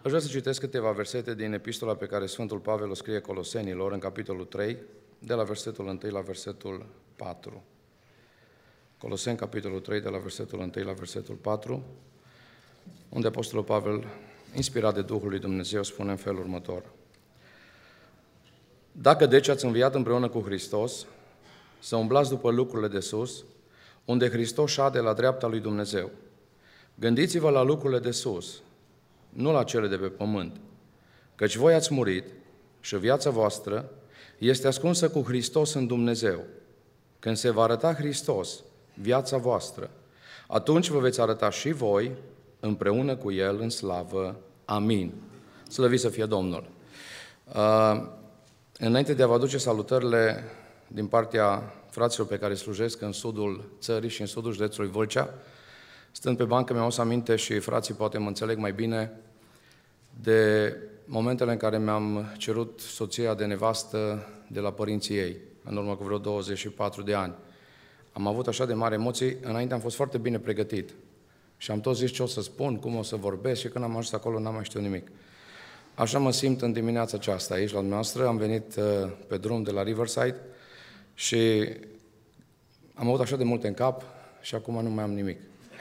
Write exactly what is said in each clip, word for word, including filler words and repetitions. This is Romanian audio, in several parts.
Aș vrea să citesc câteva versete din epistola pe care Sfântul Pavel o scrie Colosenilor, în capitolul trei, de la versetul unu la versetul patru. Coloseni, capitolul trei, de la versetul unu la versetul patru, unde Apostolul Pavel, inspirat de Duhul lui Dumnezeu, spune în felul următor. Dacă deci ați înviat împreună cu Hristos, să umblați după lucrurile de sus, unde Hristos șade la dreapta lui Dumnezeu. Gândiți-vă la lucrurile de sus, nu la cele de pe pământ, căci voi ați murit și viața voastră este ascunsă cu Hristos în Dumnezeu. Când se va arăta Hristos, viața voastră, atunci vă veți arăta și voi împreună cu El în slavă. Amin. Slăvit să fie Domnul! Uh, înainte de a vă aduce salutările din partea fraților pe care slujesc în sudul țării și în sudul județului Vâlcea, stând pe bancă, mi-am adus aminte și frații poate mă înțeleg mai bine de momentele în care mi-am cerut soția de nevastă de la părinții ei, în urmă cu vreo douăzeci și patru de ani. Am avut așa de mari emoții, înainte am fost foarte bine pregătit și am tot zis ce o să spun, cum o să vorbesc și când am ajuns acolo n-am mai știut nimic. Așa mă simt în dimineața aceasta aici la dumneavoastră, am venit pe drum de la Riverside și am avut așa de multe în cap și acum nu mai am nimic.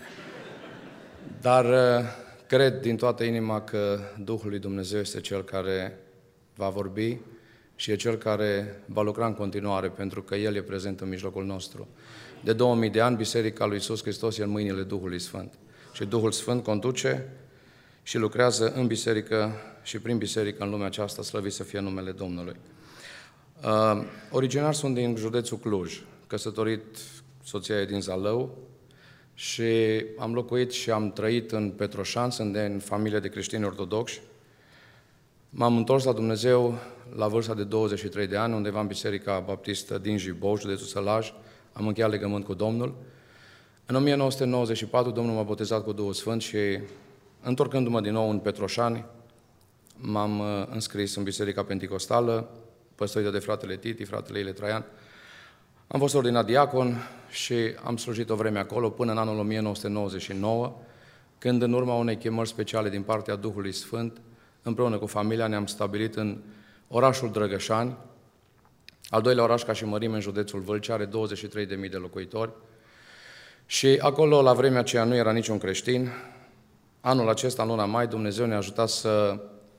Dar cred din toată inima că Duhul lui Dumnezeu este Cel care va vorbi și e Cel care va lucra în continuare, pentru că El e prezent în mijlocul nostru. De două mii de ani, Biserica lui Iisus Hristos e în mâinile Duhului Sfânt. Și Duhul Sfânt conduce și lucrează în biserică și prin biserică în lumea aceasta, slăvit să fie numele Domnului. Uh, originar sunt din județul Cluj, căsătorit, soția e din Zalău, și am locuit și am trăit în Petroșan, sunt în familie de creștini ortodoxi. M-am întors la Dumnezeu la vârsta de douăzeci și trei de ani, undeva în Biserica Baptistă din Jibou, județul Sălaj. Am încheiat legământ cu Domnul. În o mie nouă sute nouăzeci și patru, Domnul m-a botezat cu Duhul Sfânt și, întorcându-mă din nou în Petroșani, m-am înscris în Biserica Penticostală, păstorită de fratele Titi, fratele Ile Traian. Am fost ordinat diacon și am slujit o vreme acolo până în anul o mie nouă sute nouăzeci și nouă, când în urma unei chemări speciale din partea Duhului Sfânt, împreună cu familia ne-am stabilit în orașul Drăgășani, al doilea oraș ca și mărime în județul Vâlcea, are douăzeci și trei de mii de locuitori. Și acolo, la vremea aceea, nu era niciun creștin. Anul acesta, în luna mai, Dumnezeu ne-a ajutat să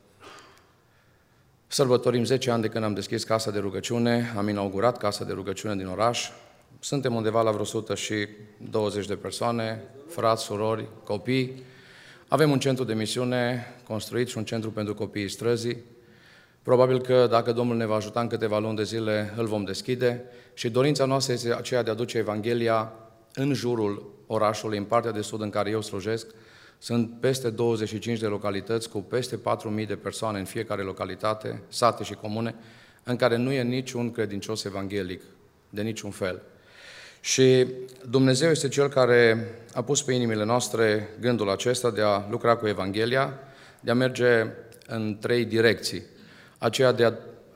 sărbătorim zece ani de când am deschis casa de rugăciune, am inaugurat casa de rugăciune din oraș. Suntem undeva la vreo o sută douăzeci de persoane, frați, surori, copii. Avem un centru de misiune construit și un centru pentru copiii străzii. Probabil că dacă Domnul ne va ajuta în câteva luni de zile, îl vom deschide și dorința noastră este aceea de a duce Evanghelia în jurul orașului, în partea de sud în care eu slujesc. Sunt peste douăzeci și cinci de localități cu peste patru mii de persoane în fiecare localitate, sate și comune, în care nu e niciun credincios evanghelic, de niciun fel. Și Dumnezeu este Cel care a pus pe inimile noastre gândul acesta de a lucra cu Evanghelia, de a merge în trei direcții. Aceea de a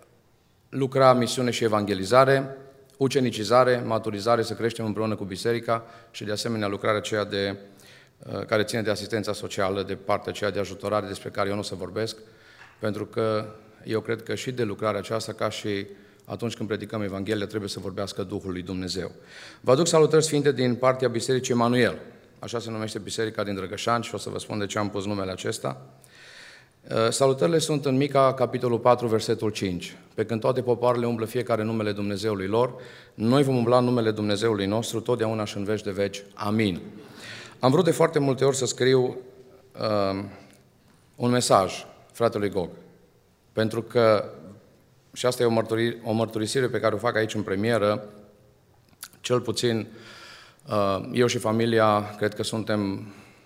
lucra misiune și evangelizare, ucenicizare, maturizare, să creștem împreună cu biserica și de asemenea lucrarea aceea de, care ține de asistența socială, de partea aceea de ajutorare despre care eu nu o să vorbesc, pentru că eu cred că și de lucrarea aceasta, ca și atunci când predicăm Evanghelia, trebuie să vorbească Duhul lui Dumnezeu. Vă aduc salutări sfinte din partea Bisericii Emanuel, așa se numește Biserica din Drăgășani și o să vă spun de ce am pus numele acesta. Salutările sunt în Mica, capitolul patru, versetul cinci. Pe când toate popoarele umblă fiecare numele Dumnezeului lor, noi vom umbla numele Dumnezeului nostru totdeauna și în veci de veci. Amin. Am vrut de foarte multe ori să scriu uh, un mesaj fratelui Gog, pentru că, și asta e o, mărturi, o mărturisire pe care o fac aici în premieră, cel puțin uh, eu și familia, cred că suntem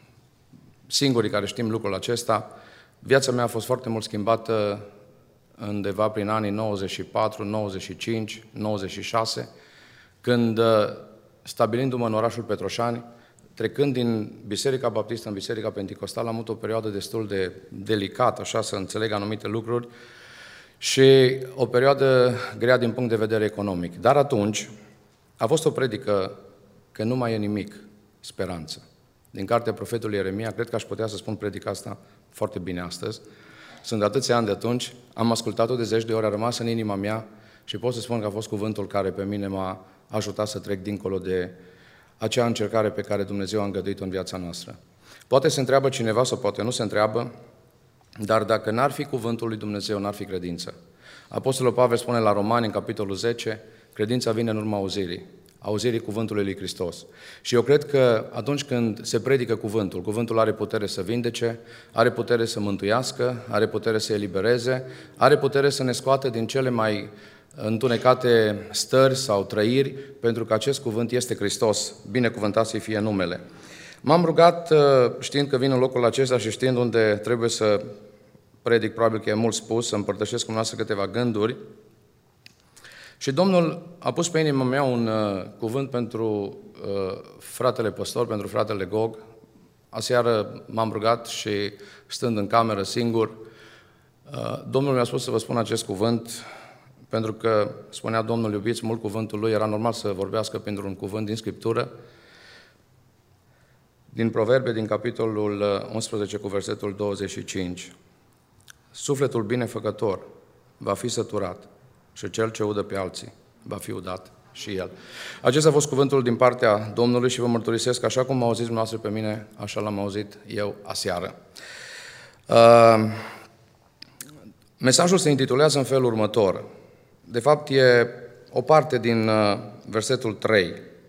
singurii care știm lucrul acesta. Viața mea a fost foarte mult schimbată undeva prin anii nouăzeci și patru, nouăzeci și cinci, nouăzeci și șase, când, stabilindu-mă în orașul Petroșani, trecând din Biserica Baptistă în Biserica Penticostală, am avut o perioadă destul de delicată, așa să înțeleg anumite lucruri, și o perioadă grea din punct de vedere economic. Dar atunci a fost o predică că nu mai e nimic speranță. din cartea profetului Ieremia. Cred că aș putea să spun predica asta foarte bine astăzi. Sunt de atâția ani de atunci, am ascultat-o de zeci de ori, a rămas în inima mea și pot să spun că a fost cuvântul care pe mine m-a ajutat să trec dincolo de acea încercare pe care Dumnezeu a îngăduit-o în viața noastră. Poate se întreabă cineva sau poate nu se întreabă, dar dacă n-ar fi cuvântul lui Dumnezeu, n-ar fi credință. Apostolul Pavel spune la Romani, în capitolul zece, credința vine în urma auzirii, auzirii cuvântului lui Hristos. Și eu cred că atunci când se predică cuvântul, cuvântul are putere să vindece, are putere să mântuiască, are putere să elibereze, are putere să ne scoată din cele mai întunecate stări sau trăiri, pentru că acest cuvânt este Hristos, binecuvântat să fie numele. M-am rugat, știind că vin în locul acesta și știind unde trebuie să predic, probabil că e mult spus, să împărtășesc cu noastră câteva gânduri. Și Domnul a pus pe inima mea un uh, cuvânt pentru uh, fratele păstor, pentru fratele Gog. Aseară m-am rugat și stând în cameră singur, uh, Domnul mi-a spus să vă spun acest cuvânt, pentru că, spunea Domnul, iubiți mult cuvântul Lui, era normal să vorbească pentru un cuvânt din Scriptură, din Proverbe, din capitolul unsprezece, cu versetul douăzeci și cinci. Sufletul binefăcător va fi săturat și cel ce udă pe alții va fi udat și el. Acesta a fost cuvântul din partea Domnului și vă mărturisesc, așa cum m-au auzit dumneavoastră pe mine, așa l-am auzit eu aseară. Uh, mesajul se intitulează în felul următor. De fapt, e o parte din uh, versetul trei.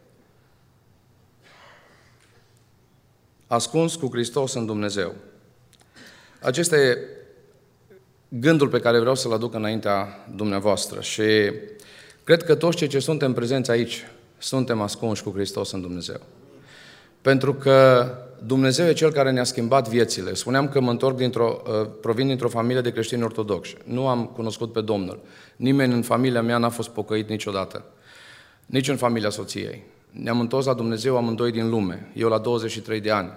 Ascuns cu Hristos în Dumnezeu. Acesta e gândul pe care vreau să-l aduc înaintea dumneavoastră și cred că toți cei ce suntem prezenți aici suntem ascunși cu Hristos în Dumnezeu. Pentru că Dumnezeu e Cel care ne-a schimbat viețile. Spuneam că mă întorc dintr-o, provin dintr-o familie de creștini ortodocși. Nu am cunoscut pe Domnul. Nimeni în familia mea n-a fost pocăit niciodată. Nici în familia soției. Ne-am întors la Dumnezeu amândoi din lume. Eu la douăzeci și trei de ani.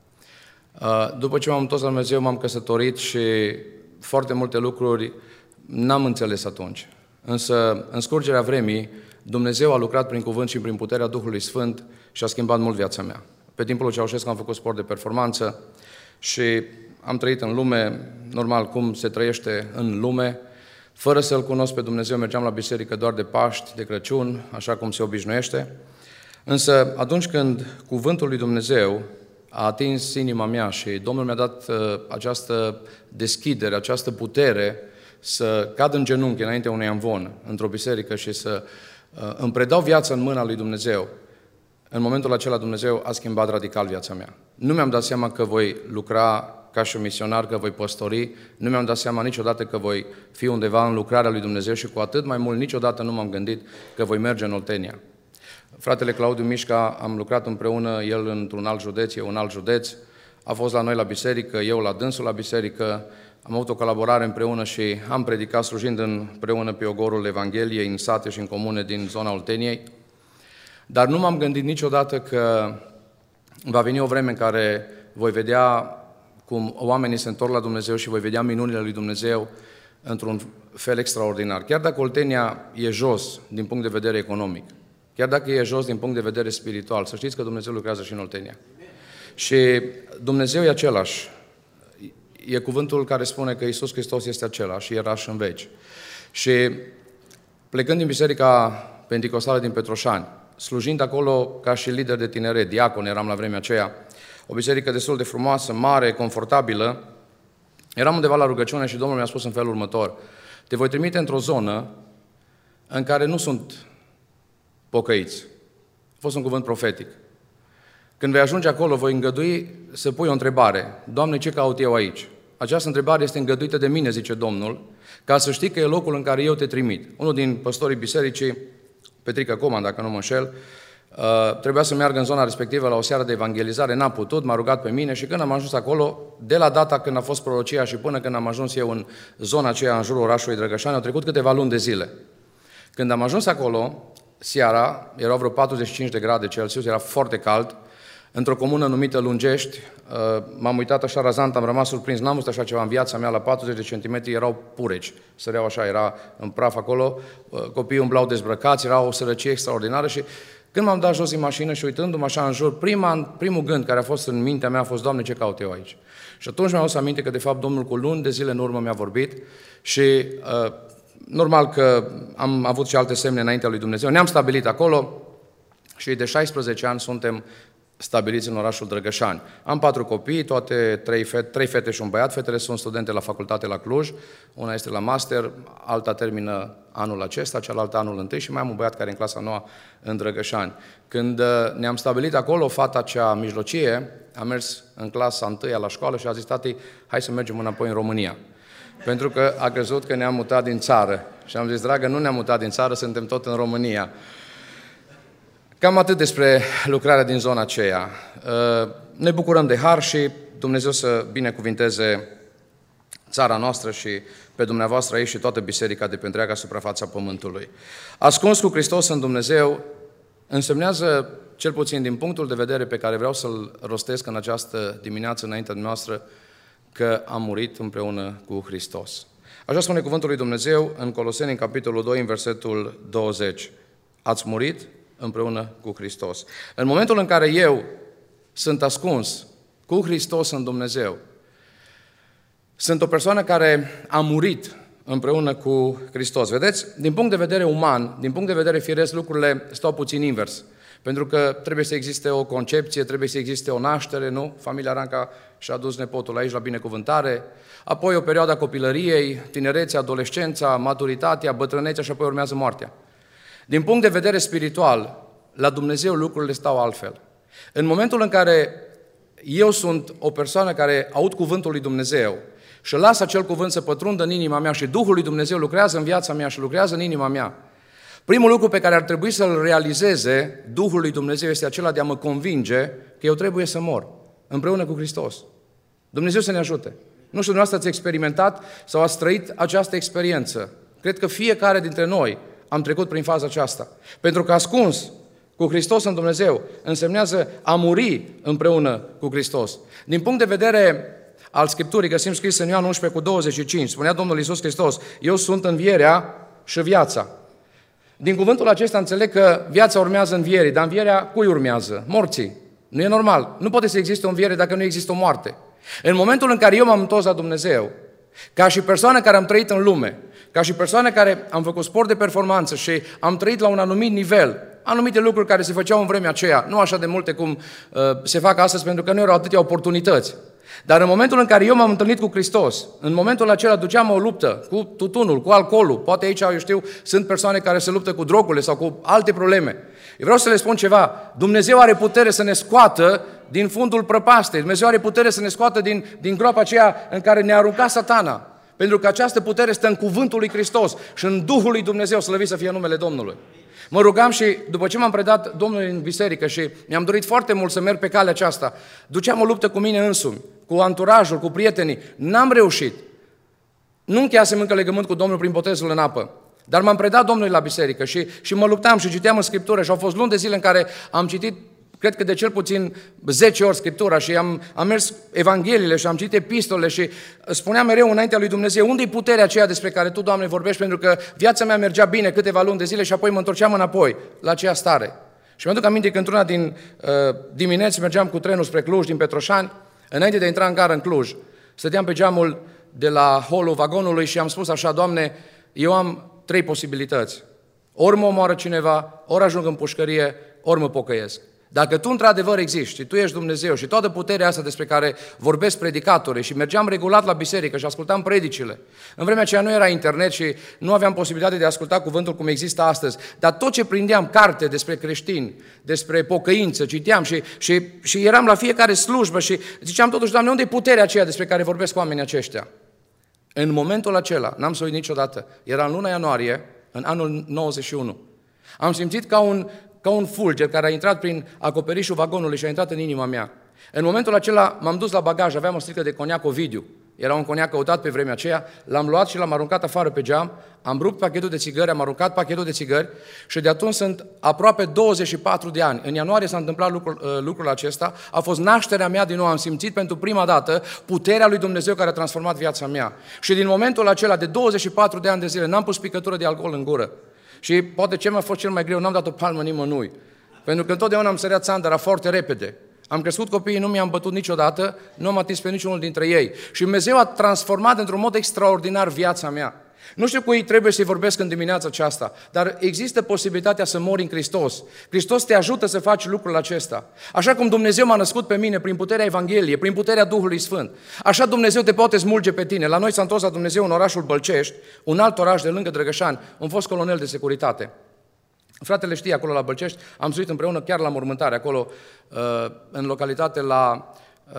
După ce m-am întors la Dumnezeu, m-am căsătorit și foarte multe lucruri n-am înțeles atunci. Însă, în scurgerea vremii, Dumnezeu a lucrat prin cuvânt și prin puterea Duhului Sfânt și a schimbat mult viața mea. Pe timpul lui Ceaușescu am făcut sport de performanță și am trăit în lume, normal cum se trăiește în lume, fără să-L cunosc pe Dumnezeu, mergeam la biserică doar de Paști, de Crăciun, așa cum se obișnuiește. Însă, atunci când cuvântul lui Dumnezeu a atins inima mea și Domnul mi-a dat uh, această deschidere, această putere să cad în genunchi înaintea unui amvon într-o biserică și să uh, îmi predau viața în mâna lui Dumnezeu, în momentul acela Dumnezeu a schimbat radical viața mea. Nu mi-am dat seama că voi lucra ca și misionar, că voi păstori, nu mi-am dat seama niciodată că voi fi undeva în lucrarea lui Dumnezeu și cu atât mai mult niciodată nu m-am gândit că voi merge în Oltenia. Fratele Claudiu Mișca, am lucrat împreună, el într-un alt județ, eu în alt județ, a fost la noi la biserică, eu la dânsul la biserică, am avut o colaborare împreună și am predicat slujind împreună pe ogorul Evangheliei în sate și în comune din zona Olteniei. Dar nu m-am gândit niciodată că va veni o vreme în care voi vedea cum oamenii se întorc la Dumnezeu și voi vedea minunile lui Dumnezeu într-un fel extraordinar. Chiar dacă Oltenia e jos din punct de vedere economic, chiar dacă e jos din punct de vedere spiritual, să știți că Dumnezeu lucrează și în Oltenia. Și Dumnezeu e același. E cuvântul care spune că Iisus Hristos este același și era și în veci. Și plecând din Biserica Penticostală din Petroșani, slujind acolo ca și lider de tineret, diacon eram la vremea aceea, o biserică destul de frumoasă, mare, confortabilă, eram undeva la rugăciune și Domnul mi-a spus în felul următor: te voi trimite într-o zonă în care nu sunt pocăiți. A fost un cuvânt profetic. Când vei ajunge acolo, voi îngădui să pui o întrebare. Doamne, ce caut eu aici? Această întrebare este îngăduită de mine, zice Domnul, ca să știi că e locul în care eu te trimit. Unul din păstorii bisericii, Petrica Coman, dacă nu mă înșel, trebuia să meargă în zona respectivă la o seară de evangelizare, n-a putut, m-a rugat pe mine și când am ajuns acolo, de la data când a fost prorocia și până când am ajuns eu în zona aceea, în jurul orașului Drăgășani, au trecut câteva luni de zile. Când am ajuns acolo, seara, erau vreo patruzeci și cinci de grade Celsius, era foarte cald, într-o comună numită Lungești, m-am uitat așa razant, am rămas surprins, n-am văzut așa ceva în viața mea, la patruzeci de centimetri erau pureci, săreau așa, era în praf acolo, copiii umblau dezbrăcați, era o sărăcie extraordinară și Când m-am dat jos din mașină și uitându-mă așa în jur, prima, primul gând care a fost în mintea mea a fost, Doamne, ce caut eu aici? Și atunci mi-am adus aminte că, de fapt, Domnul cu luni de zile în urmă mi-a vorbit și uh, normal că am avut și alte semne înaintea lui Dumnezeu. Ne-am stabilit acolo și de șaisprezece ani suntem stabiliți în orașul Drăgășani. Am patru copii, toate trei fete, trei fete și un băiat. Fetele sunt studente la facultate la Cluj, una este la master, alta termină anul acesta, cealaltă anul întâi și mai am un băiat care e în clasa nouă în Drăgășani. Când ne-am stabilit acolo, fata cea mijlocie a mers în clasa întâia la școală și a zis, tati, hai să mergem înapoi în România. Pentru că a crezut că ne-am mutat din țară. Și am zis, dragă, nu ne-am mutat din țară, suntem tot în România. Cam atât despre lucrarea din zona aceea. Ne bucurăm de har și Dumnezeu să binecuvinteze țara noastră și pe dumneavoastră aici și toată biserica de pe întreaga suprafața pământului. Ascuns cu Hristos în Dumnezeu însemnează, cel puțin din punctul de vedere pe care vreau să-l rostesc în această dimineață înaintea noastră, că am murit împreună cu Hristos. Așa spune cuvântul lui Dumnezeu în Coloseni, în capitolul doi, în versetul douăzeci. Ați murit împreună cu Hristos. În momentul în care eu sunt ascuns cu Hristos în Dumnezeu, sunt o persoană care a murit împreună cu Hristos. Vedeți? Din punct de vedere uman, din punct de vedere firesc, lucrurile stau puțin invers. Pentru că trebuie să existe o concepție, trebuie să existe o naștere, nu? Familia Ranca și-a dus nepotul aici la binecuvântare, apoi o perioadă a copilăriei, tinerețea, adolescența, maturitatea, bătrânețea și apoi urmează moartea. Din punct de vedere spiritual, la Dumnezeu lucrurile stau altfel. În momentul în care eu sunt o persoană care aud cuvântul lui Dumnezeu și las acel cuvânt să pătrundă în inima mea și Duhul lui Dumnezeu lucrează în viața mea și lucrează în inima mea, primul lucru pe care ar trebui să-l realizeze Duhul lui Dumnezeu este acela de a mă convinge că eu trebuie să mor împreună cu Hristos. Dumnezeu să ne ajute. Nu știu, dumneavoastră ați experimentat sau ați trăit această experiență. Cred că fiecare dintre noi am trecut prin faza aceasta. Pentru că ascuns cu Hristos în Dumnezeu însemnează a muri împreună cu Hristos. Din punct de vedere al Scripturii, găsim scris în Ioan unsprezece cu douăzeci și cinci, spunea Domnul Iisus Hristos, eu sunt învierea și viața. Din cuvântul acesta înțeleg că viața urmează învierii, dar învierea cui urmează? Morții. Nu e normal. Nu poate să existe o înviere dacă nu există o moarte. În momentul în care eu m-am întors la Dumnezeu, ca și persoană care am trăit în lume, ca și persoană care am făcut sport de performanță și am trăit la un anumit nivel, anumite lucruri care se făceau în vremea aceea, nu așa de multe cum uh, se fac astăzi, pentru că nu erau atâtea oportunități. Dar în momentul în care eu m-am întâlnit cu Hristos, în momentul acela duceam o luptă cu tutunul, cu alcoolul, poate aici, eu știu, sunt persoane care se luptă cu drogurile sau cu alte probleme. Eu vreau să le spun ceva, Dumnezeu are putere să ne scoată din fundul prăpastei, Dumnezeu are putere să ne scoată din, din groapa aceea în care ne-a aruncat Satana, pentru că această putere stă în cuvântul lui Hristos și în Duhul lui Dumnezeu, slăvit să fie numele Domnului. Mă rugam și după ce m-am predat Domnului în biserică și mi-am dorit foarte mult să merg pe calea aceasta, duceam o luptă cu mine însumi, cu anturajul, cu prietenii, n-am reușit. Nu încheiasem încă legământ cu Domnul prin botezul în apă, dar m-am predat Domnului la biserică și, și mă luptam și citeam în Scriptură și au fost luni de zile în care am citit, cred că de cel puțin zece ori Scriptura și am, am mers Evangheliile și am citit epistolele și spuneam mereu înaintea lui Dumnezeu, unde-i puterea aceea despre care Tu, Doamne, vorbești, pentru că viața mea mergea bine câteva luni de zile și apoi mă întorceam înapoi la aceea stare. Și mi-aduc aminte că într-una din uh, dimineți mergeam cu trenul spre Cluj, din Petroșani, înainte de a intra în gară în Cluj, stăteam pe geamul de la holul vagonului și am spus așa, Doamne, eu am trei posibilități. Ori mă omoară cineva, ori ajung în pușcărie, ori mă pocăiesc. Dacă Tu într-adevăr existi și Tu ești Dumnezeu și toată puterea asta despre care vorbesc predicatorii și mergeam regulat la biserică și ascultam predicile, în vremea aceea nu era internet și nu aveam posibilitate de a asculta cuvântul cum există astăzi, dar tot ce prindeam, carte despre creștini, despre pocăință, citeam și, și, și eram la fiecare slujbă și ziceam totuși, Doamne, unde e puterea aceea despre care vorbesc oamenii aceștia? În momentul acela, n-am să uit niciodată, era în luna ianuarie, în anul nouăzeci și unu, am simțit ca un ca un fulger care a intrat prin acoperișul vagonului și a intrat în inima mea. În momentul acela m-am dus la bagaj, aveam o sticlă de coniac Ovidiu. Era un coniac căutat pe vremea aceea, l-am luat și l-am aruncat afară pe geam, am rupt pachetul de țigări, am aruncat pachetul de țigări și de atunci sunt aproape douăzeci și patru de ani. În ianuarie s-a întâmplat lucrul, lucrul acesta, a fost nașterea mea din nou, am simțit pentru prima dată puterea lui Dumnezeu care a transformat viața mea. Și din momentul acela de douăzeci și patru de ani de zile n-am pus picătură de alcool în gură. Și poate ce mi-a fost cel mai greu, n-am dat o palmă nimănui. Pentru că întotdeauna am săreat țandăra foarte repede. Am crescut copiii, nu mi-am bătut niciodată, nu am atins pe niciunul dintre ei. Și Dumnezeu a transformat într-un mod extraordinar viața mea. Nu știu cui trebuie să-i vorbesc în dimineața aceasta, dar există posibilitatea să mori în Hristos. Hristos te ajută să faci lucrul acesta. Așa cum Dumnezeu m-a născut pe mine prin puterea Evangheliei, prin puterea Duhului Sfânt, așa Dumnezeu te poate smulge pe tine. La noi s-a întors la Dumnezeu în orașul Bălcești, un alt oraș de lângă Drăgășani, un fost colonel de securitate. Fratele știe acolo la Bălcești, am suit împreună chiar la mormântare, acolo în localitate la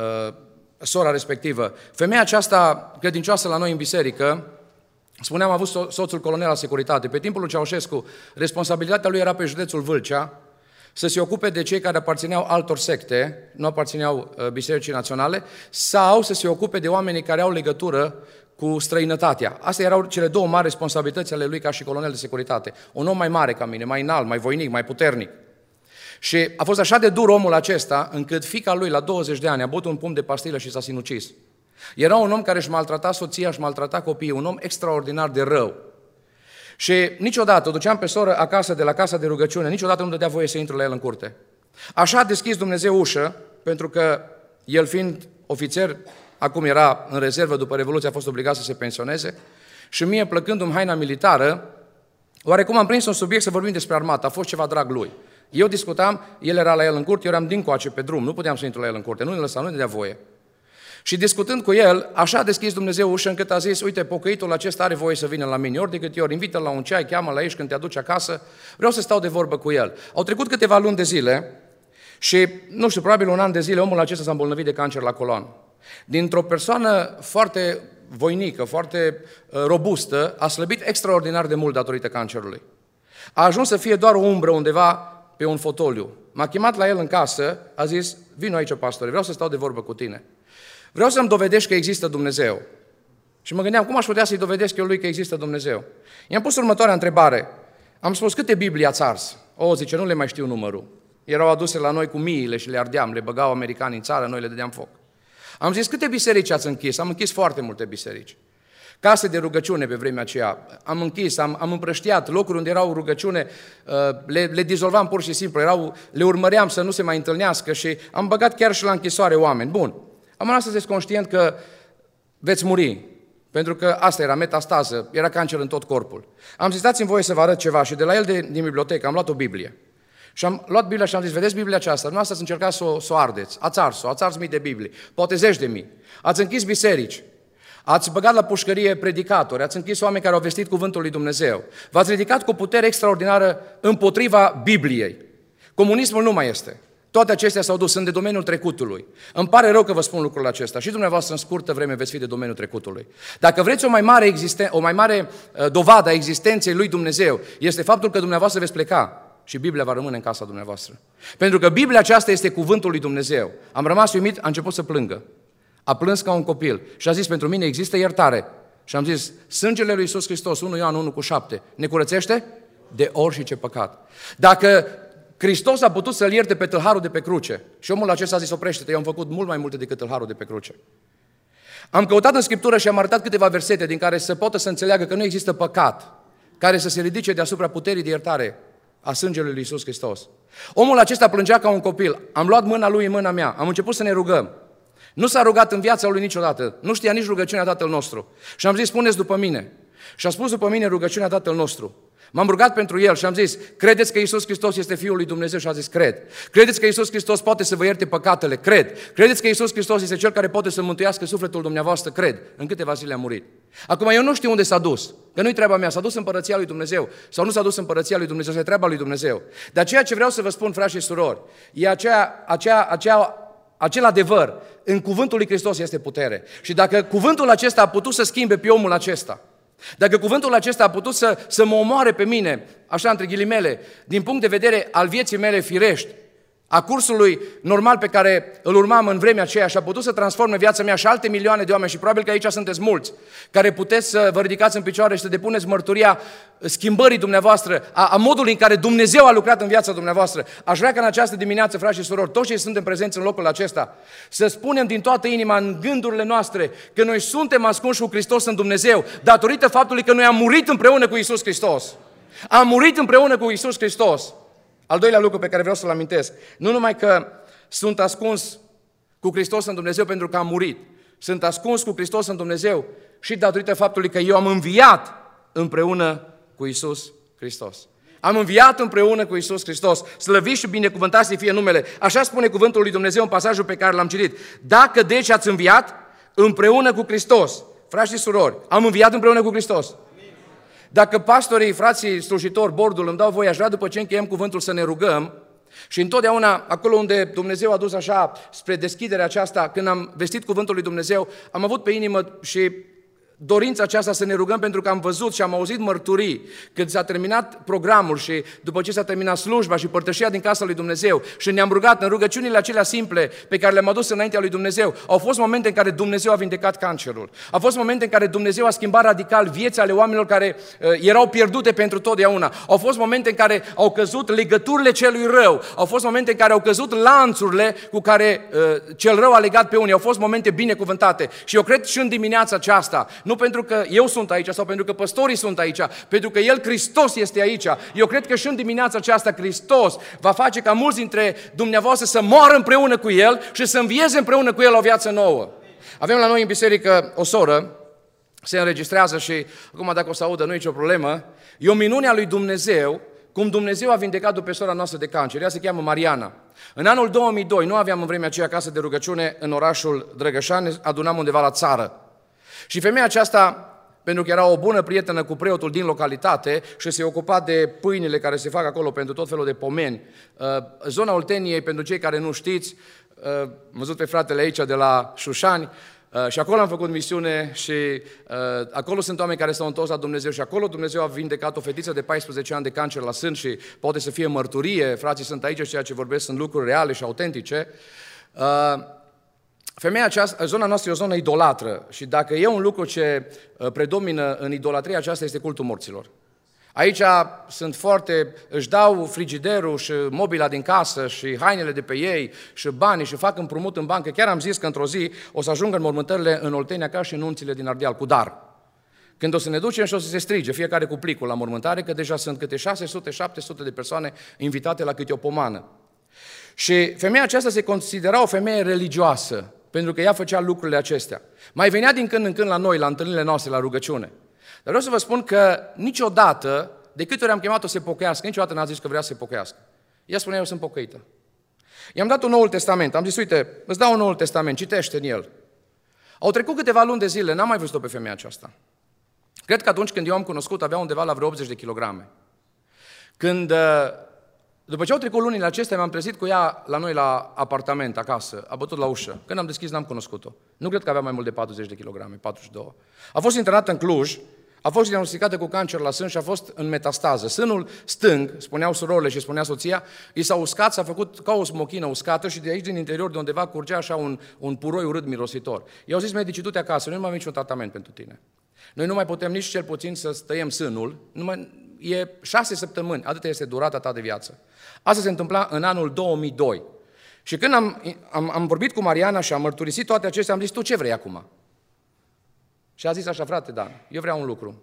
sora respectivă. Femeia aceasta credincioasă la noi în biserică, spuneam, a avut so- soțul colonel la securitate. Pe timpul lui Ceaușescu, responsabilitatea lui era pe județul Vâlcea să se ocupe de cei care aparțineau altor secte, nu aparțineau uh, Bisericii Naționale, sau să se ocupe de oamenii care au legătură cu străinătatea. Astea erau cele două mari responsabilități ale lui ca și colonel de securitate. Un om mai mare ca mine, mai înalt, mai voinic, mai puternic. Și a fost așa de dur omul acesta, încât fiica lui, la douăzeci de ani, a băut un pumn de pastilă și s-a sinucis. Era un om care își maltrata soția, își maltrata copiii, un om extraordinar de rău. Și niciodată, o duceam pe soră acasă de la casa de rugăciune, niciodată nu dădea voie să intru la el în curte. Așa a deschis Dumnezeu ușă, pentru că el fiind ofițer, acum era în rezervă, după Revoluție a fost obligat să se pensioneze, și mie, plăcându-mi haina militară, oarecum am prins un subiect să vorbim despre armată, a fost ceva drag lui. Eu discutam, el era la el în curte, eu eram dincoace pe drum, nu puteam să intru la el în curte, nu ne lăsa, nu ne dea voie. Și discutând cu el, așa a deschis Dumnezeu ușă încât a zis, uite, pocăitul acesta are voie să vină la mine, ori de câte ori, invită-l la un ceai, cheamă la ești când te aduci acasă, vreau să stau de vorbă cu el. Au trecut câteva luni de zile și, nu știu, probabil un an de zile, omul acesta s-a îmbolnăvit de cancer la colon. Dintr-o persoană foarte voinică, foarte robustă, a slăbit extraordinar de mult datorită cancerului. A ajuns să fie doar o umbră undeva pe un fotoliu. M-a chemat la el în casă, a zis, vino aici, pastore, vreau să stau de vorbă cu tine. Vreau să-mi dovedești că există Dumnezeu. Și mă gândeam, cum aș putea să-i dovedesc eu lui că există Dumnezeu? I-am pus următoarea întrebare. Am spus, câte Biblii ați ars? O, zice, nu le mai știu numărul. Erau aduse la noi cu miile și le ardeam, le băgau americanii în țară, noi le dădeam foc. Am zis, câte biserici ați închis? Am închis foarte multe biserici. Case de rugăciune pe vremea aceea. Am închis, am, am împrăștiat locuri unde erau rugăciune, le, le dizolvam pur și simplu, erau, le urmăream să nu se mai întâlnească și am băgat chiar și la închisoare oameni. Bun. Am rămas să-ți conștient că veți muri, pentru că asta era metastază, era cancer în tot corpul. Am zis, dați-mi voie să vă arăt ceva și de la el de, din bibliotecă am luat o Biblie. Și am luat Biblia și am zis, vedeți Biblia aceasta, nu asta ați încercat să o, să o ardeți, ați ars-o, ați ars mii de Biblii, poate zeci de mii, ați închis biserici, ați băgat la pușcărie predicatori, ați închis oameni care au vestit cuvântul lui Dumnezeu, v-ați ridicat cu putere extraordinară împotriva Bibliei. Comunismul nu mai este. Toate acestea s-au dus, sunt de domeniul trecutului. Îmi pare rău că vă spun lucrul acesta. Și dumneavoastră în scurtă vreme veți fi de domeniul trecutului. Dacă vreți o mai mare, existen- o mai mare uh, dovadă a existenței lui Dumnezeu, este faptul că dumneavoastră veți pleca și Biblia va rămâne în casa dumneavoastră. Pentru că Biblia aceasta este cuvântul lui Dumnezeu. Am rămas uimit, a început să plângă. A plâns ca un copil și a zis, pentru mine există iertare. Și am zis, sângele lui Iisus Hristos, unu Ioan unu cu șapte, ne curățește de orice păcat. Dacă Hristos a putut să-l ierte pe tâlharul de pe cruce și omul acesta a zis, oprește-te, eu am făcut mult mai multe decât tâlharul de pe cruce. Am căutat în Scriptură și am arătat câteva versete din care să poată să înțeleagă că nu există păcat care să se ridice deasupra puterii de iertare a sângelui lui Iisus Hristos. Omul acesta plângea ca un copil. Am luat mâna lui în mâna mea, am început să ne rugăm. Nu s-a rugat în viața lui niciodată, nu știa nici rugăciunea Tatăl nostru. Și am zis, spuneți după mine. Și a spus după mine rugăciunea Tatăl nostru. M-am rugat pentru el și am zis, credeți că Iisus Hristos este Fiul lui Dumnezeu? Și a zis, cred. Credeți că Iisus Hristos poate să vă ierte păcatele? Cred. Credeți că Iisus Hristos este Cel care poate să mântuiască sufletul dumneavoastră? Cred. În câteva zile a murit. Acum eu nu știu unde s-a dus, că nu-i treaba mea, s-a dus în Împărăția lui Dumnezeu sau nu s-a dus în Împărăția lui Dumnezeu, este treaba lui Dumnezeu. Dar ceea ce vreau să vă spun, frați și surori, e aceea, aceea, aceea, acel adevăr, în cuvântul lui Hristos este putere. Și dacă cuvântul acesta a putut să schimbe pe omul acesta, dacă cuvântul acesta a putut să, să mă omoare pe mine, așa între ghilimele, din punct de vedere al vieții mele firești, a cursului normal pe care îl urmam în vremea aceea și a putut să transforme viața mea și alte milioane de oameni, și probabil că aici sunteți mulți, care puteți să vă ridicați în picioare și să depuneți mărturia schimbării dumneavoastră, a, a modului în care Dumnezeu a lucrat în viața dumneavoastră. Aș vrea ca în această dimineață, frați și surori, toți cei suntem prezenți în locul acesta, să spunem din toată inima în gândurile noastre că noi suntem ascunși cu Hristos în Dumnezeu, datorită faptului că noi am murit împreună cu Iisus Hristos. Am murit împreună cu Iisus Hristos. Al doilea lucru pe care vreau să-l amintesc, nu numai că sunt ascuns cu Hristos în Dumnezeu pentru că am murit, sunt ascuns cu Hristos în Dumnezeu și datorită faptului că eu am înviat împreună cu Iisus Hristos. Am înviat împreună cu Iisus Hristos. Slăvit și binecuvântat să fie numele. Așa spune cuvântul lui Dumnezeu în pasajul pe care l-am citit. Dacă deci ați înviat împreună cu Hristos, frați și surori, am înviat împreună cu Hristos. Dacă pastorii, frații, slujitori, bordul îmi dau voie, aș vrea după ce încheiem cuvântul să ne rugăm și întotdeauna acolo unde Dumnezeu a dus așa spre deschiderea aceasta, când am vestit cuvântul lui Dumnezeu, am avut pe inimă și dorința aceasta să ne rugăm pentru că am văzut și am auzit mărturii când s-a terminat programul și după ce s-a terminat slujba și părtășia din casa lui Dumnezeu și ne-am rugat în rugăciunile acelea simple pe care le-am adus înaintea lui Dumnezeu. Au fost momente în care Dumnezeu a vindecat cancerul. Au fost momente în care Dumnezeu a schimbat radical vieți ale oamenilor care uh, erau pierdute pentru totdeauna. Au fost momente în care au căzut legăturile celui rău. Au fost momente în care au căzut lanțurile cu care uh, cel rău a legat pe unii. Au fost momente binecuvântate. Și eu cred și în dimineața aceasta, nu pentru că eu sunt aici sau pentru că păstorii sunt aici, pentru că El, Hristos, este aici. Eu cred că și în dimineața aceasta Hristos va face ca mulți dintre dumneavoastră să moară împreună cu El și să învieze împreună cu El o viață nouă. Avem la noi în biserică o soră, se înregistrează și acum dacă o să audă nu e nicio problemă, e o minune a lui Dumnezeu, cum Dumnezeu a vindecat-o pe sora noastră de cancer. Ea se cheamă Mariana. În anul două mii doi, nu aveam în vremea aceea casă de rugăciune în orașul Drăgășani, ne adunam undeva la țară. Și femeia aceasta, pentru că era o bună prietenă cu preotul din localitate și se ocupa de pâinile care se fac acolo pentru tot felul de pomeni, zona Olteniei, pentru cei care nu știți, am văzut pe fratele aici de la Șușani, și acolo am făcut misiune și acolo sunt oameni care s-au întors la Dumnezeu și acolo Dumnezeu a vindecat o fetiță de paisprezece ani de cancer la sân și poate să fie mărturie, frații sunt aici și ceea ce vorbesc sunt lucruri reale și autentice. Femeia aceasta, zona noastră e o zonă idolatră și dacă e un lucru ce predomină în idolatria aceasta este cultul morților. Aici sunt foarte, își dau frigiderul și mobila din casă și hainele de pe ei și banii și fac împrumut în bancă. Chiar am zis că într-o zi o să ajungă în mormântările în Oltenia ca și în nunțile din Ardeal, cu dar. Când o să ne ducem și o să se strige, fiecare cu plicul la mormântare, că deja sunt câte șase sute șapte sute de persoane invitate la câte o pomană. Și femeia aceasta se considera o femeie religioasă, pentru că ea făcea lucrurile acestea. Mai venea din când în când la noi, la întâlnirile noastre, la rugăciune. Dar vreau să vă spun că niciodată, de câte ori am chemat-o să se pocăiască, niciodată n-a zis că vrea să se pocăiască. Ea spunea, eu sunt pocăită. I-am dat un Noul Testament, am zis, uite, îți dau un Noul Testament, citește în el. Au trecut câteva luni de zile, n-am mai văzut-o pe femeia aceasta. Cred că atunci când eu am cunoscut, avea undeva la vreo optzeci de kilograme. Când, după ce au trecut lunile acestea, m-am trezit cu ea la noi la apartament, acasă, a bătut la ușă. Când am deschis, n-am cunoscut-o. Nu cred că avea mai mult de patruzeci de kilograme, patruzeci și doi. A fost internată în Cluj, a fost diagnosticată cu cancer la sân și a fost în metastază. Sânul stâng, spuneau surorile și spunea soția, i s-a uscat, s-a făcut ca o smochină uscată și de aici, din interior, de undeva, curgea așa un, un puroi urât mirositor. I-au zis medicii, du-te acasă, noi nu mai avem niciun tratament pentru tine. Noi nu mai putem nici cel puțin să stăiem sânul, numai, e șase săptămâni, atât este durata ta de viață. Asta se întâmpla în anul două mii doi. Și când am, am, am vorbit cu Mariana și am mărturisit toate acestea, am zis, tu ce vrei acum? Și a zis așa, frate, Dan, eu vreau un lucru.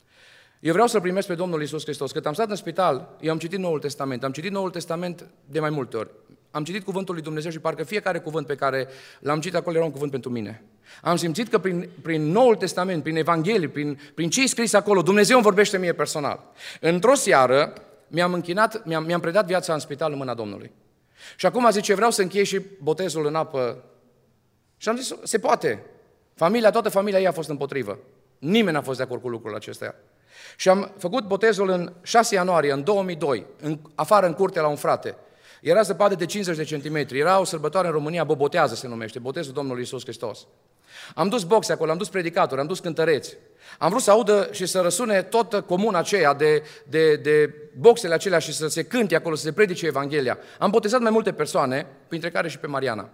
Eu vreau să-L primesc pe Domnul Iisus Hristos. Când am stat în spital, eu am citit Noul Testament. Am citit Noul Testament de mai multe ori. Am citit cuvântul lui Dumnezeu și parcă fiecare cuvânt pe care l-am citit acolo era un cuvânt pentru mine. Am simțit că prin, prin Noul Testament, prin Evanghelie, prin, prin ce e scris acolo, Dumnezeu îmi vorbește mie personal. Într-o seară mi-am închinat, mi-am, mi-am predat viața în spital în mâna Domnului. Și acum zice, vreau să închei și botezul în apă. Și am zis, se poate. Familia, toată familia ei a fost împotrivă. Nimeni n-a fost de acord cu lucrul acestea. Și am făcut botezul în șase ianuarie, în două mii doi, în, afară în curte la un frate. Era zăpadă de cincizeci de centimetri, era o sărbătoare în România, Bobotează se numește, botezul Domnului Iisus Hristos. Am dus boxe acolo, am dus predicatori, am dus cântăreți. Am vrut să audă și să răsune toată comuna aceea de, de, de boxele acelea și să se cânte acolo, să se predice Evanghelia. Am botezat mai multe persoane, printre care și pe Mariana.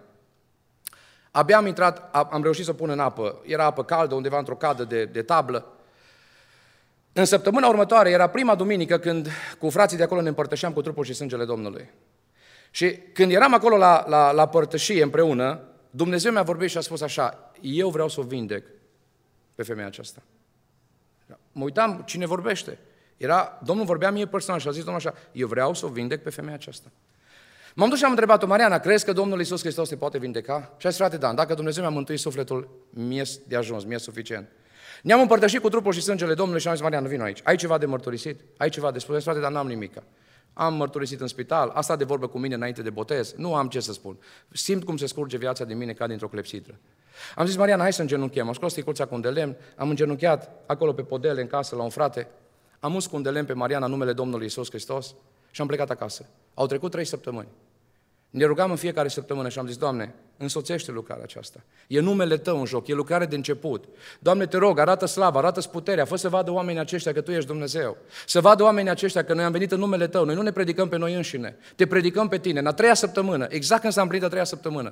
Abia am intrat, am reușit să pun în apă, era apă caldă, undeva într-o cadă de, de tablă. În săptămâna următoare era prima duminică când cu frații de acolo ne împărtășeam cu trupul și sângele Domnului. Și când eram acolo la, la, la părtășie împreună, Dumnezeu mi-a vorbit și a spus așa, eu vreau să o vindec pe femeia aceasta. Mă uitam, cine vorbește? Era, Domnul vorbea mie personal și a zis Domnul așa, eu vreau să o vindec pe femeia aceasta. M-am dus și am întrebat-o, Mariana, crezi că Domnul Iisus Hristos te poate vindeca? Și a zis, frate, Dan, dacă Dumnezeu mi-a mântuit sufletul, mie de ajuns, mie suficient. Ne-am împărtășit cu trupul și sângele Domnului și am zis, Mariana, vino aici. Ai ceva de mărturisit? Ai ceva de spus? Frate, dar n-am nimica. Am mărturisit în spital, a stat de vorbă cu mine înainte de botez, nu am ce să spun. Simt cum se scurge viața din mine ca dintr-o clepsidră. Am zis, Mariana, hai să îngenunchem. Am scos sticuța cu un de lemn, am îngenunchiat acolo pe podele în casă la un frate, am uns cu un de lemn pe Mariana numele Domnului Iisus Hristos și am plecat acasă. Au trecut trei săptămâni. Ne rugam în fiecare săptămână și am zis, Doamne, însoțește lucrarea aceasta. E numele Tău în joc, e lucrare de început. Doamne, te rog, arată slava, arată-ți puterea, fă să vadă oamenii aceștia că Tu ești Dumnezeu. Să vadă oamenii aceștia că noi am venit în numele Tău, noi nu ne predicăm pe noi înșine, te predicăm pe Tine. În a treia săptămână, exact când s-a împlinit a treia săptămână,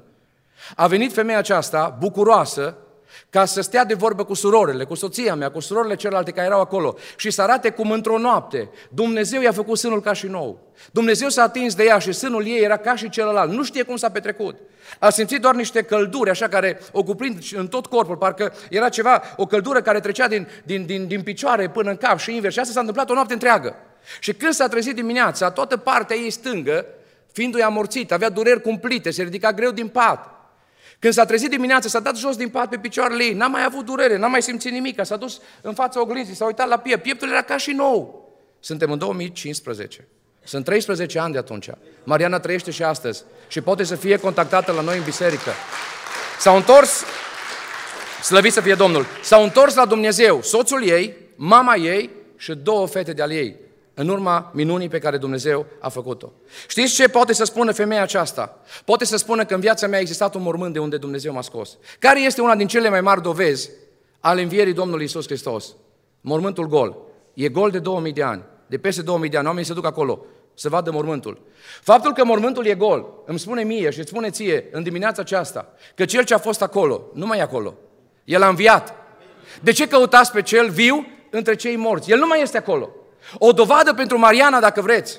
a venit femeia aceasta, bucuroasă, ca să stea de vorbă cu surorile, cu soția mea, cu surorile celelalte care erau acolo și să arate cum într-o noapte Dumnezeu i-a făcut sânul ca și nou. Dumnezeu s-a atins de ea și sânul ei era ca și celălalt. Nu știe cum s-a petrecut. A simțit doar niște călduri, așa, care o cuprind în tot corpul, parcă era ceva, o căldură care trecea din, din, din, din picioare până în cap și invers. Și asta s-a întâmplat o noapte întreagă. Și când s-a trezit dimineața, toată partea ei stângă, fiindu-i amorțit, avea dureri cumplite, se ridica greu din pat. Când s-a trezit dimineața, s-a dat jos din pat pe picioarele ei, n-a mai avut durere, n-a mai simțit nimic, s-a dus în fața oglinzii, s-a uitat la piept, pieptul era ca și nou. Suntem în două mii cincisprezece. Sunt treisprezece ani de atunci. Mariana trăiește și astăzi și poate să fie contactată la noi în biserică. S-au întors, slăvit să fie Domnul, s-au întors la Dumnezeu, soțul ei, mama ei și două fete de-ale ei, în urma minunii pe care Dumnezeu a făcut-o. Știți ce poate să spună femeia aceasta? Poate să spună că în viața mea a existat un mormânt de unde Dumnezeu m-a scos. Care este una din cele mai mari dovezi ale învierii Domnului Iisus Hristos? Mormântul gol. E gol de două mii de ani. De peste două mii de ani. Oamenii se duc acolo să vadă mormântul. Faptul că mormântul e gol îmi spune mie și îți spune ție în dimineața aceasta că cel ce a fost acolo nu mai e acolo. El a înviat. De ce căutați pe cel viu între cei morți? El nu mai este acolo. O dovadă pentru Mariana, dacă vreți,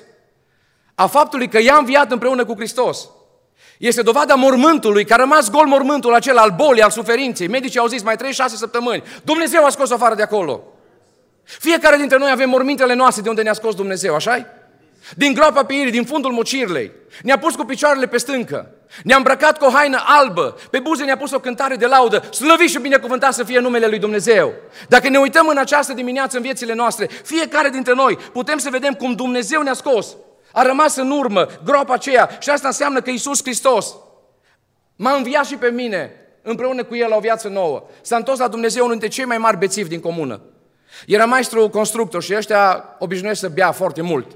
a faptului că ea a înviat împreună cu Hristos. Este dovada mormântului, că a rămas gol mormântul acela al bolii, al suferinței. Medicii au zis, mai trei șase săptămâni. Dumnezeu a scos-o afară de acolo. Fiecare dintre noi avem mormintele noastre de unde ne-a scos Dumnezeu, așa-i? Din groapa pieirii, din fundul mocirlei. Ne-a pus cu picioarele pe stâncă. Ne-a îmbrăcat cu o haină albă. Pe buze ne-a pus o cântare de laudă. Slăvit și binecuvântat să fie numele lui Dumnezeu. Dacă ne uităm în această dimineață în viețile noastre, fiecare dintre noi putem să vedem cum Dumnezeu ne-a scos. A rămas în urmă groapa aceea și asta înseamnă că Iisus Hristos m-a înviat și pe mine împreună cu El la o viață nouă. S-a întors la Dumnezeu, unul dintre cei mai mari bețivi din comună. Era maestru constructor și ăștia obișnuiesc să bea foarte mult.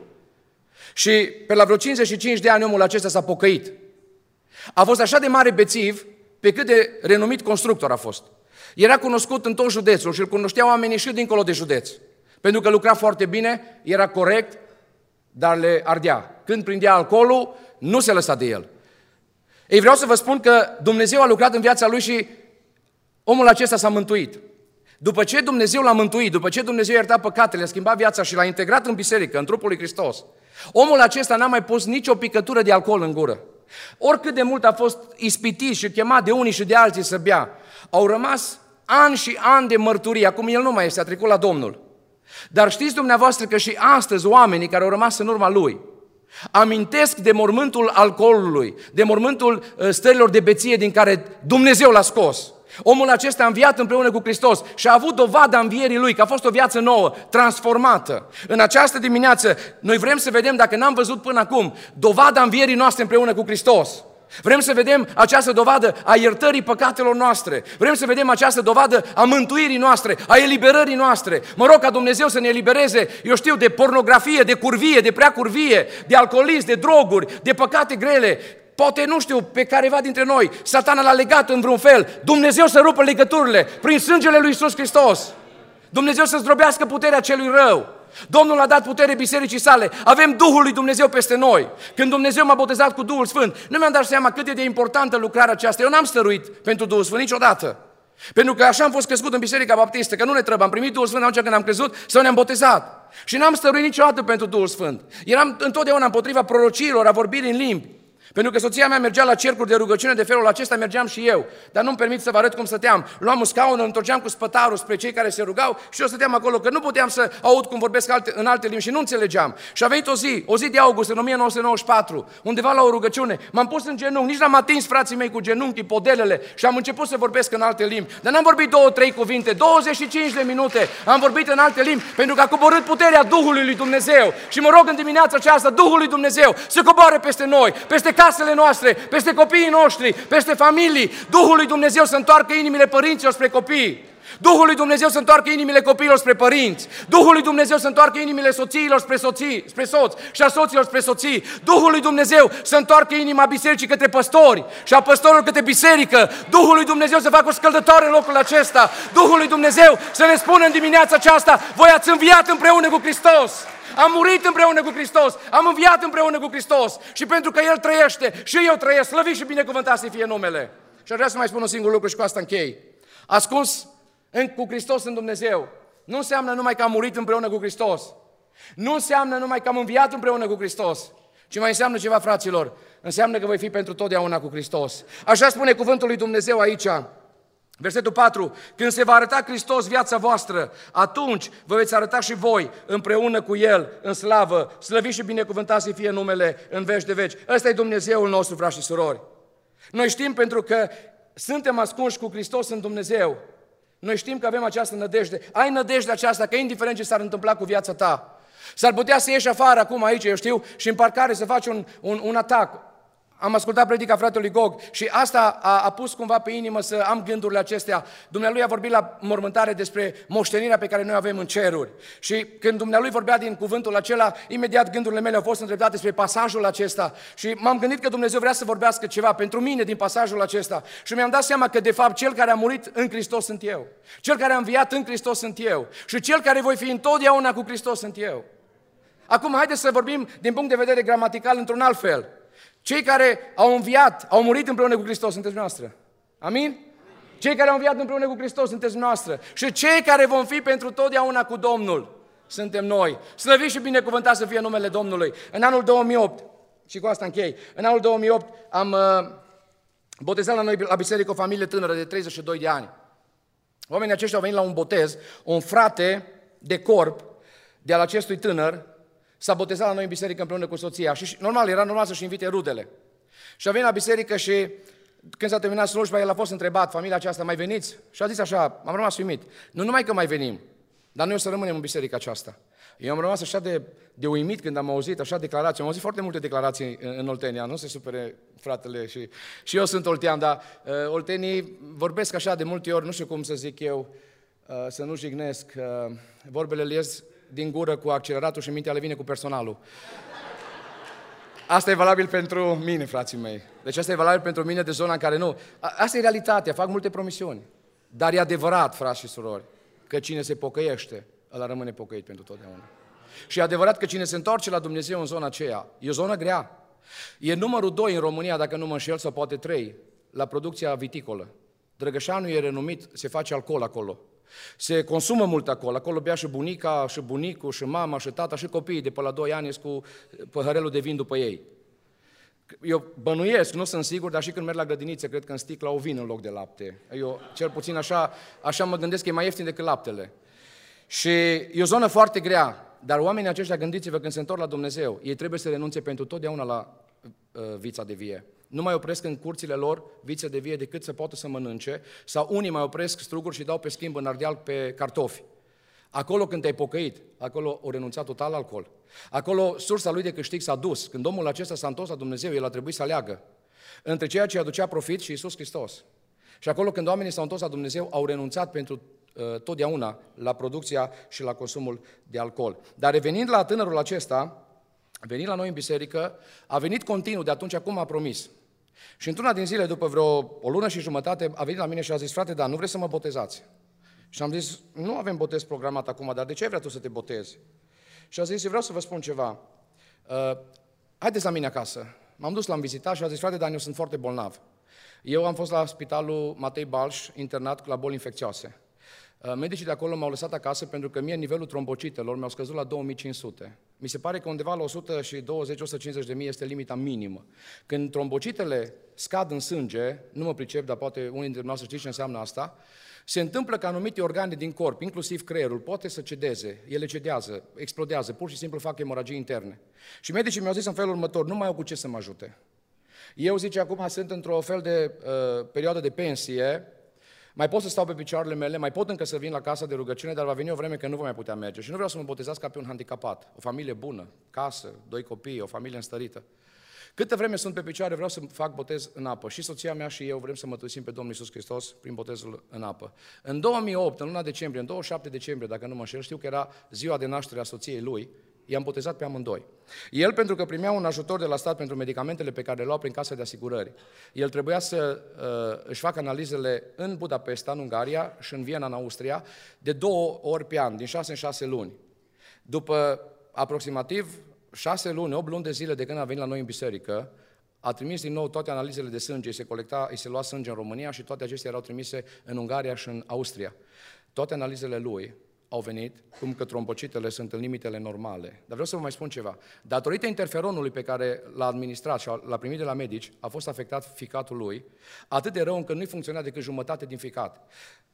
Și pe la vreo cincizeci și cinci de ani omul acesta s-a pocăit. A fost așa de mare bețiv pe cât de renumit constructor a fost. Era cunoscut în tot județul și îl cunoșteau oamenii și dincolo de județ. Pentru că lucra foarte bine, era corect, dar le ardea. Când prindea alcoolul, nu se lăsa de el. Ei, vreau să vă spun că Dumnezeu a lucrat în viața lui și omul acesta s-a mântuit. După ce Dumnezeu l-a mântuit, după ce Dumnezeu i-a iertat păcatele, a schimbat viața și l-a integrat în biserică, în trupul lui Hristos, omul acesta n-a mai pus nicio picătură de alcool în gură. Oricât de mult a fost ispitit și chemat de unii și de alții să bea, au rămas ani și ani de mărturie. Acum el nu mai este, a trecut la Domnul. Dar știți dumneavoastră că și astăzi oamenii care au rămas în urma lui amintesc de mormântul alcoolului, de mormântul stărilor de beție din care Dumnezeu l-a scos. Omul acesta a înviat împreună cu Hristos și a avut dovada învierii lui, că a fost o viață nouă, transformată. În această dimineață, noi vrem să vedem, dacă n-am văzut până acum, dovada învierii noastre împreună cu Hristos. Vrem să vedem această dovadă a iertării păcatelor noastre. Vrem să vedem această dovadă a mântuirii noastre, a eliberării noastre. Mă rog ca Dumnezeu să ne elibereze, eu știu, de pornografie, de curvie, de prea curvie, de alcoolism, de droguri, de păcate grele. Poate, nu știu, pe careva dintre noi, Satana l-a legat în vreun fel. Dumnezeu să rupă legăturile prin sângele lui Iisus Hristos. Dumnezeu să zdrobească puterea celui rău. Domnul a dat putere bisericii sale. Avem Duhul lui Dumnezeu peste noi. Când Dumnezeu m-a botezat cu Duhul Sfânt, nu mi-am dat seama cât e de importantă lucrarea aceasta. Eu n-am stăruit pentru Duhul Sfânt niciodată. Pentru că așa am fost crescut în Biserica Baptistă, că nu ne trebuie. Am primit Duhul Sfânt atunci când am crezut sau ne-am botezat. Și n-am stăruit niciodată pentru Duhul Sfânt. Eram întotdeauna împotriva prorociilor, a vorbirii în limbi. Pentru că soția mea mergea la cercuri de rugăciune de felul acesta, mergeam și eu. Dar nu-mi permit să vă arăt cum stăteam. Luam un scaun, îl întorceam cu spătarul spre cei care se rugau și eu stăteam acolo, că nu puteam să aud cum vorbesc alte, în alte limbi și nu înțelegeam. Și a venit o zi, o zi de august, în o mie nouă sute nouăzeci și patru, undeva la o rugăciune, m-am pus în genunchi, nici n-am atins frații mei cu genunchii, podelele și am început să vorbesc în alte limbi. Dar n-am vorbit două, trei cuvinte, douăzeci și cinci de minute am vorbit în alte limbi, pentru că a coborât puterea Duhului lui Dumnezeu. Și mă rog în dimineața aceasta, Duhul lui Dumnezeu să coboare peste noi, peste casele noastre, peste copiii noștri, peste familii. Duhul lui Dumnezeu să întoarcă inimile părinților spre copii. Duhul lui Dumnezeu să întoarcă inimile copiilor spre părinți. Duhul lui Dumnezeu să întoarcă inimile soțiilor spre soții, spre soți și a soților spre soții. Duhul lui Dumnezeu să întoarcă inima bisericii către păstori și a păstorilor către biserică. Duhul lui Dumnezeu să facă o scăldătoare în locul acesta. Duhul lui Dumnezeu să ne spună în dimineața aceasta: voi ați înviat împreună cu Hristos. Am murit împreună cu Hristos, am înviat împreună cu Hristos și pentru că El trăiește și eu trăiesc, slăvit și binecuvântat să fie numele. Și aș vrea să mai spun un singur lucru și cu asta închei. Ascuns în, cu Hristos în Dumnezeu nu înseamnă numai că am murit împreună cu Hristos, nu înseamnă numai că am înviat împreună cu Hristos, ci mai înseamnă ceva, fraților, înseamnă că voi fi pentru totdeauna cu Hristos. Așa spune cuvântul lui Dumnezeu aici. Versetul patru, când se va arăta Hristos viața voastră, atunci vă veți arăta și voi împreună cu El în slavă, slăvit și binecuvântat să fie numele în veci de veci. Ăsta e Dumnezeul nostru, frați și surori. Noi știm, pentru că suntem ascunși cu Hristos în Dumnezeu, noi știm că avem această nădejde. Ai nădejde aceasta că indiferent ce s-ar întâmpla cu viața ta, s-ar putea să ieși afară acum aici, eu știu, și în parcare să faci un, un, un atac. Am ascultat predica fratelui Gog și asta a, a pus cumva pe inimă să am gândurile acestea. Dumnealui a vorbit la mormântare despre moștenirea pe care noi avem în ceruri. Și când Dumnealui vorbea din cuvântul acela, imediat gândurile mele au fost îndreptate spre pasajul acesta. Și m-am gândit că Dumnezeu vrea să vorbească ceva pentru mine din pasajul acesta. Și mi-am dat seama că de fapt Cel care a murit în Hristos sunt eu. Cel care a înviat în Hristos sunt eu. Și Cel care voi fi întotdeauna cu Hristos sunt eu. Acum haideți să vorbim din punct de vedere gramatical într-un alt fel. Cei care au înviat, au murit împreună cu Hristos, sunteți noastră. Amin? Cei care au înviat împreună cu Hristos, sunteți noastră. Și cei care vom fi pentru totdeauna cu Domnul, suntem noi. Slăvit și binecuvântat să fie numele Domnului. În anul două mii opt, și cu asta închei, în anul două mii opt am uh, botezat la noi la biserică o familie tânără de treizeci și doi de ani. Oamenii aceștia au venit la un botez, un frate de corp de al acestui tânăr s-a botezat la noi în biserică împreună cu soția și normal, era normal să-și invite rudele. Și a venit la biserică și când s-a terminat slujba, el a fost întrebat, familia aceasta, mai veniți? Și a zis așa, am rămas uimit, nu numai că mai venim, dar noi o să rămânem în biserica aceasta. Eu am rămas așa de, de uimit când am auzit așa declarații, am auzit foarte multe declarații în, în Oltenia, nu se supere fratele și, și eu sunt oltean, dar uh, oltenii vorbesc așa de multe ori, nu știu cum să zic eu, uh, să nu jignesc, uh, vorbele le ies din gură cu acceleratul și mintea le vine cu personalul. Asta e valabil pentru mine, frații mei. Deci asta e valabil pentru mine de zona în care nu. Asta e realitatea, fac multe promisiuni. Dar e adevărat, frați și surori, că cine se pocăiește, ăla rămâne pocăit pentru totdeauna. Și e adevărat că cine se întoarce la Dumnezeu în zona aceea, e o zonă grea. E numărul doi în România, dacă nu mă înșel, sau poate trei, la producția viticolă. Drăgășanul e renumit, se face alcool acolo. Se consumă mult acolo, acolo bea și bunica, și bunicul, și mama, și tata, și copiii de pe la doi ani cu păhărelul de vin după ei. Eu bănuiesc, nu sunt sigur, dar și când merg la grădiniță, cred că în sticla o vin în loc de lapte. Eu, cel puțin așa, așa mă gândesc că e mai ieftin decât laptele. Și e o zonă foarte grea, dar oamenii aceștia, gândiți-vă, când se întorc la Dumnezeu, ei trebuie să renunțe pentru totdeauna la uh, vița de vie. Nu mai opresc în curțile lor vițe de vie decât să poată să mănânce, sau unii mai opresc struguri și dau pe schimb în ardeal pe cartofi. Acolo când te-ai pocăit, acolo o renunțat total la alcool. Acolo sursa lui de câștig s-a dus. Când omul acesta s-a întors la Dumnezeu, el a trebuit să aleagă între ceea ce aducea profit și Iisus Hristos. Și acolo când oamenii s-au întors la Dumnezeu, au renunțat pentru uh, totdeauna la producția și la consumul de alcool. Dar revenind la tânărul acesta, a venit la noi în biserică, a venit continuu, de atunci acum a promis. Și într-una din zile, după vreo o lună și jumătate, a venit la mine și a zis, frate, da, nu vreți să mă botezați? Și am zis, nu avem botez programat acum, dar de ce ai vrea tu să te botezi? Și a zis, eu vreau să vă spun ceva, uh, haideți la mine acasă. M-am dus, l-am vizitat și a zis, frate, dar eu sunt foarte bolnav. Eu am fost la spitalul Matei Balș, internat la boli infecțioase. Medicii de acolo m-au lăsat acasă pentru că mie nivelul trombocitelor mi-au scăzut la două mii cinci sute. Mi se pare că undeva la o sută douăzeci - o sută cincizeci de mii este limita minimă. Când trombocitele scad în sânge, nu mă pricep, dar poate unii dintre noastre știți ce înseamnă asta, se întâmplă că anumite organe din corp, inclusiv creierul, poate să cedeze, ele cedează, explodează, pur și simplu fac emoragii interne. Și medicii mi-au zis în felul următor, nu mai au cu ce să mă ajute. Eu, zice, acum sunt într-o fel de uh, perioadă de pensie, mai pot să stau pe picioarele mele, mai pot încă să vin la casa de rugăciune, dar va veni o vreme că nu voi mai putea merge. Și nu vreau să mă botezați ca pe un handicapat. O familie bună, casă, doi copii, o familie înstărită. Câtă vreme sunt pe picioare, vreau să fac botez în apă. Și soția mea și eu vrem să mărturisim pe Domnul Iisus Hristos prin botezul în apă. În două mii opt, în luna decembrie, în douăzeci și șapte decembrie, dacă nu mă înșel, știu că era ziua de naștere a soției lui, i-am botezat pe amândoi. El, pentru că primea un ajutor de la stat pentru medicamentele pe care le luau prin casa de asigurări, el trebuia să uh, își facă analizele în Budapesta, în Ungaria, și în Viena, în Austria, de două ori pe an, din șase în șase luni. După aproximativ șase luni, opt luni de zile de când a venit la noi în biserică, a trimis din nou toate analizele de sânge, îi se colecta, îi se lua sânge în România și toate acestea erau trimise în Ungaria și în Austria. Toate analizele lui au venit, cum că trombocitele sunt în limitele normale. Dar vreau să vă mai spun ceva. Datorită interferonului pe care l-a administrat și l-a primit de la medici, a fost afectat ficatul lui, atât de rău încât nu-i funcționa decât jumătate din ficat.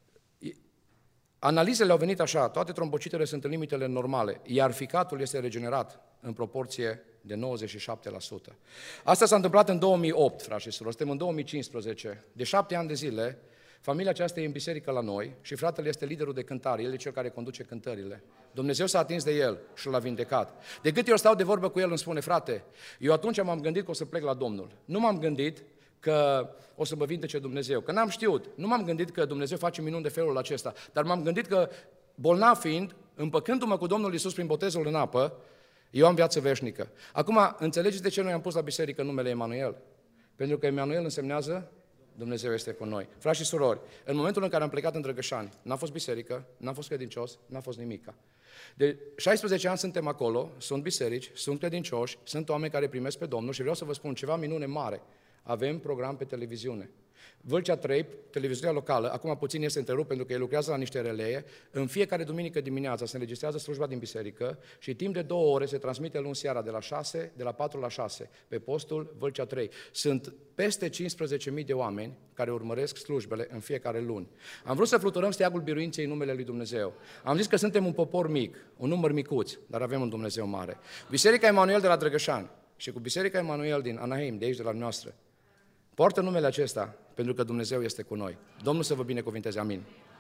Analizele au venit așa, toate trombocitele sunt în limitele normale, iar ficatul este regenerat în proporție de nouăzeci și șapte la sută. Asta s-a întâmplat în două mii opt, frați și surori, suntem în două mii cincisprezece. De șapte ani de zile, familia aceasta e în biserică la noi și fratele este liderul de cântare, el e cel care conduce cântările. Dumnezeu s-a atins de el și l-a vindecat. De câte ori stau de vorbă cu el, îmi spune, frate, eu atunci m-am gândit că o să plec la Domnul. Nu m-am gândit că o să mă vindece Dumnezeu, că n-am știut. Nu m-am gândit că Dumnezeu face minuni de felul acesta, dar m-am gândit că, bolnav fiind, împăcându-mă cu Domnul Iisus prin botezul în apă, eu am viață veșnică. Acum, înțelegeți de ce noi am pus la biserică numele Emanuel? Pentru că Emanuel însemnează Dumnezeu este cu noi. Frați și surori, în momentul în care am plecat în Drăgășani, n-a fost biserică, n-am fost credincios, n-a fost nimica. De șaisprezece ani suntem acolo, sunt biserici, sunt credincioși, sunt oameni care primesc pe Domnul și vreau să vă spun ceva minune mare. Avem program pe televiziune. Vâlcea trei, televiziunea locală, acum puțin este întrerupt pentru că el lucrează la niște relee, în fiecare duminică dimineața se înregistrează slujba din biserică și timp de două ore se transmite luni seara de la șase, de la patru la șase, pe postul Vâlcea trei. Sunt peste cincisprezece mii de oameni care urmăresc slujbele în fiecare luni. Am vrut să fluturăm steagul biruinței în numele lui Dumnezeu. Am zis că suntem un popor mic, un număr micuț, dar avem un Dumnezeu mare. Biserica Emanuel de la Drăgășani și cu Biserica Emanuel din Anaheim, de aici de la noastră, poartă numele acesta pentru că Dumnezeu este cu noi. Domnul să vă binecuvinteze. Amin.